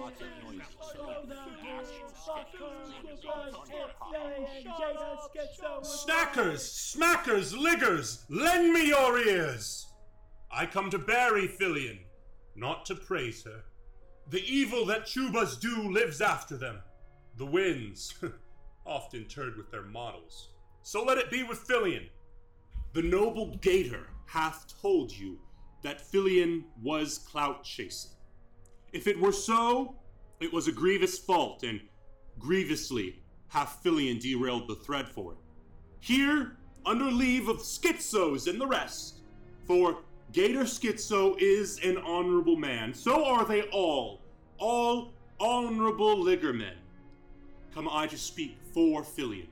Snackers, smackers, liggers, lend me your ears! I come to bury Filion, not to praise her. The evil that Chubas do lives after them. The winds, often turd with their models. So let it be with Filion. The noble Gator hath told you that Filion was clout-chasing. If it were so, it was a grievous fault, and grievously hath Filion derailed the thread for it. Here, under leave of Schizos and the rest, for Gator Schizo is an honorable man, so are they all honorable liggermen. Come I to speak for Filion.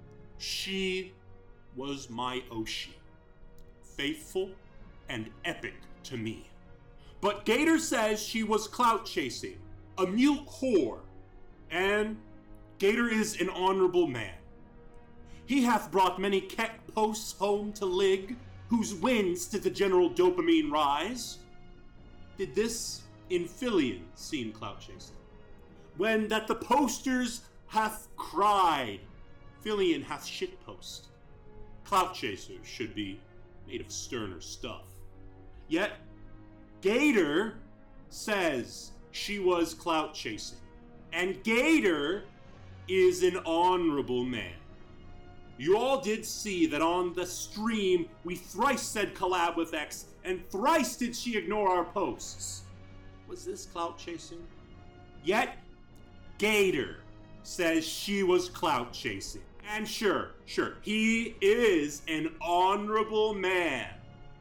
She was my Oshi, faithful and epic to me. But Gator says she was clout-chasing, a mute whore, and Gator is an honorable man. He hath brought many keck posts home to Lig, whose winds did the general dopamine rise. Did this in Filion seem clout-chasing? When that the posters hath cried, Filion hath shitpost. Clout-chasers should be made of sterner stuff. Yet, Gator says she was clout-chasing, and Gator is an honorable man. You all did see that on the stream we thrice said collab with X, and thrice did she ignore our posts. Was this clout-chasing? Yet, Gator says she was clout-chasing. And sure, he is an honorable man.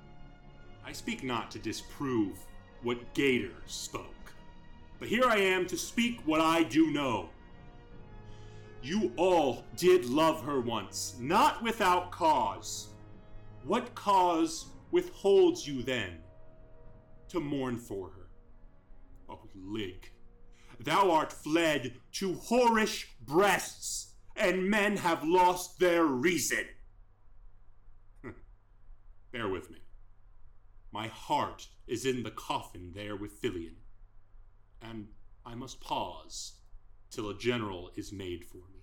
I speak not to disprove what Gator spoke, but here I am to speak what I do know. You all did love her once, not without cause. What cause withholds you then to mourn for her? Oh, Lig, thou art fled to whorish breasts, and men have lost their reason. Bear with me. My heart is in the coffin there with Filion, and I must pause till a general is made for me.